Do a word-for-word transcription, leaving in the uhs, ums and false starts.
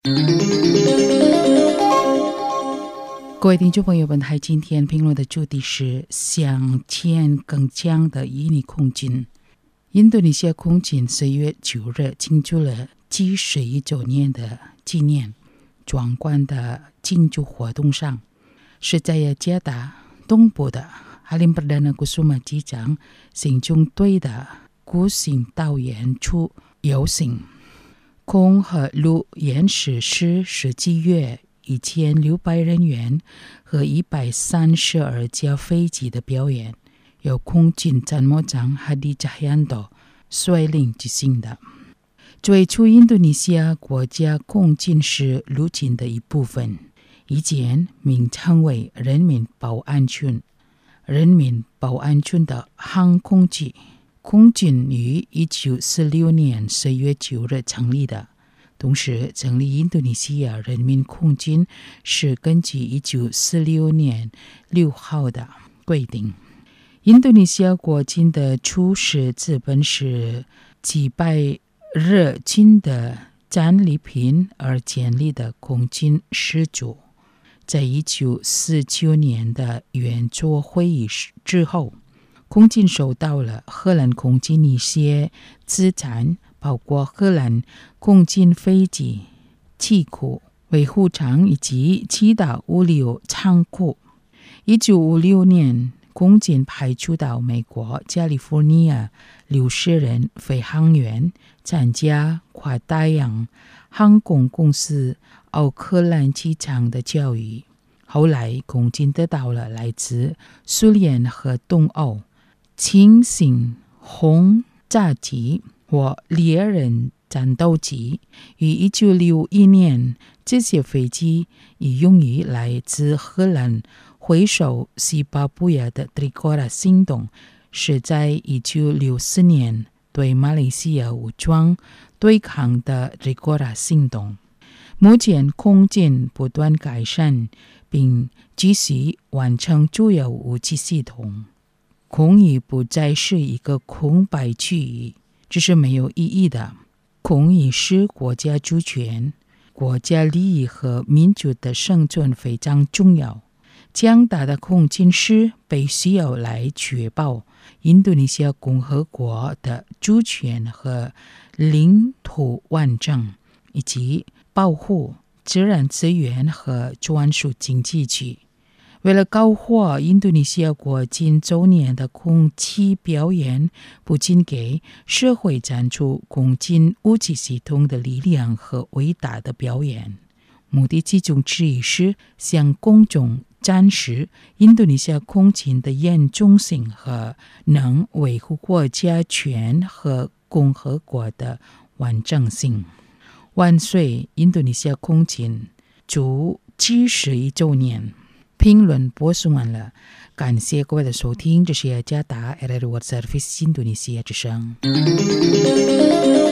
各位听众朋友们，台今天评论的主题是向前更强的印尼空军。印度尼西亚空军十月九日庆祝了七十一周年的纪念壮观的庆祝活动上，是在雅加达东部的Halim Perdana Kusuma机场行军队的孤行道演出游行，空和陆演习是十几月一千六百人员和一百三十二架飞机的表演，由空军参谋长Hadi Cahyanto率领执行的。最初，印度尼西亚国家空军是陆军的一部分，以前名称为人民保安军。人民保安军的航空局，空军于一九四六年十月九日成立的。同时，成立印度尼西亚人民空军是根据一九四六年六号的规定。印度尼西亚国军的初始资本是几百日军的战利品而建立的空军始祖。在一九四九年的圆桌会议之后，空军收到了荷兰空军一些资产，包括荷兰空军飞机、机库、维护厂以及其他物流仓库。一九五六年，空军派出到美国加利福尼亚六十人飞行员参加跨大洋航空公司奥克兰机场的教育。后来，空军得到了来自苏联和东欧轻型轰炸机或猎人战斗机。于一九六一年，这些飞机已用于来自荷兰回收西巴布亚的 Trikora 行动，是在一九六四年对马来西亚武装对抗的 Trikora 行动。目前，空军不断改善并继续完成主要武器系统。空域不再是一个空白区域，这是没有意义的。空域是国家主权、国家利益和民族的生存非常重要。强大的空军是必须要来确保印度尼西亚共和国的主权和领土完整，以及保护自然资源和专属经济区。为了搞活印度尼西亚国军周年的空气表演，不仅给社会展出空军武器系统的力量和伟大的表演，目的其中之一是向公众展示印度尼西亚空军的严重性和能维护国家权和共和国的完整性。万岁印度尼西亚空军祝七十一周年。评论播送完了，感谢各位的收听，这是雅加达 Air World Service 印度尼西亚之声。